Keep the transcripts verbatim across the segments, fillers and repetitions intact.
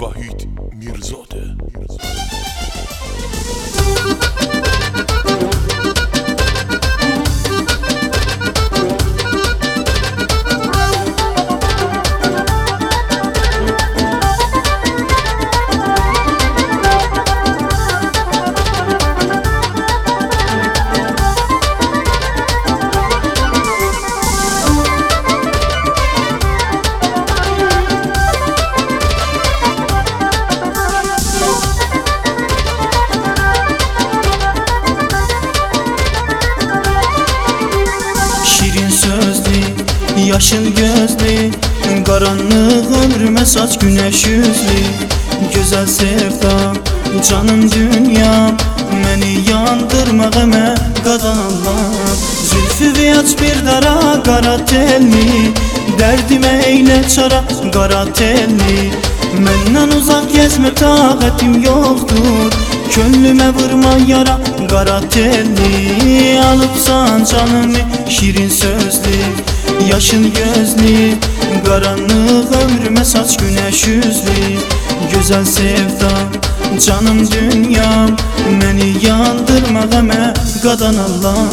Vahid Mirzade. Yaşıl gözlü, karanlık ömrüme saç güneş yüzlü. Güzel sevdam, canım dünyam, beni yandırmağıma qadan Allah. Zülfü ve aç bir dara, qara telli, derdime eyle çara, qara telli. Menden uzak gezme taqətim yoktur, könlüme vurma yara, qara telli. Alıpsan canımı şirin sözlü, yaşıl gözlü, karanlık ömrüme saç güneş yüzlü. Güzel sevdam, canım dünyam, beni yandırmağıma qadan Allah.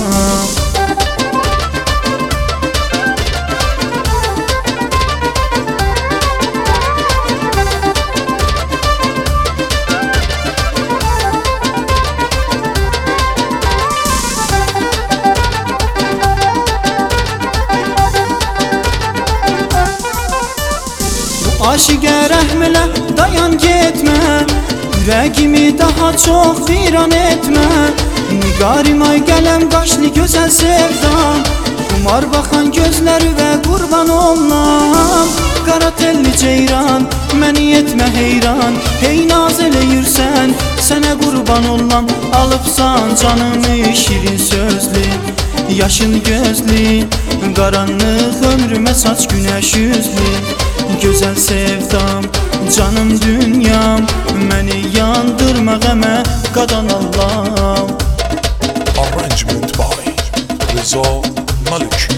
Aşıqə rəhmələ dayan getmə, ürəyimi daha çox viran etmə. Nigarim ay qələm qaşlı gözəl sevdam, kumar baxan gözləri və qurban ollam. Qara telli ceyran, məni etmə heyran, hey naz eləyirsən, sənə qurban ollam. Alıbsan canımı şirin sözlü, yaşıl gözlü, karanlık ömrüme saç güneş yüzlü. Güzel sevdam, canım dünyam, beni yandırmağıma qadan Allah. Arrangement by Reza Malik.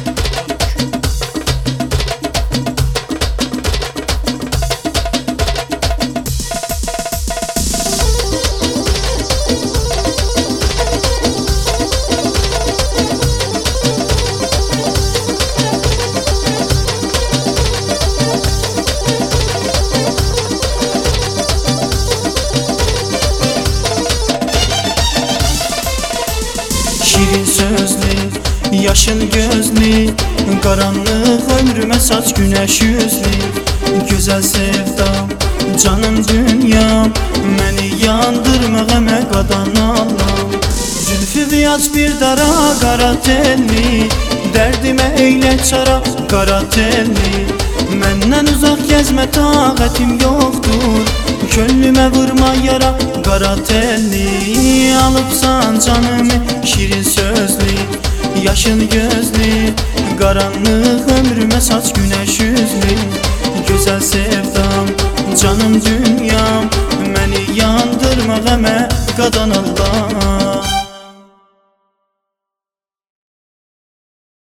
Şirin sözlü, yaşıl gözlü, karanlık ömrüme saç güneş yüzlü. Güzel sevdam, canım dünyam, beni yandırmağıma qadan Allah. Zülfü viyac bir dara, qara telli, derdime eyle çara, qara telli. Menden uzak gezme taqətim yoktur, könlüme vurma yara, qara telli. Alıbsan canımı şirin sözlü, yaşıl gözlü, karanlık ömrüme saç güneş yüzlü. Güzel sevdam, canım dünyam, beni yandırmağıma qadan Allah.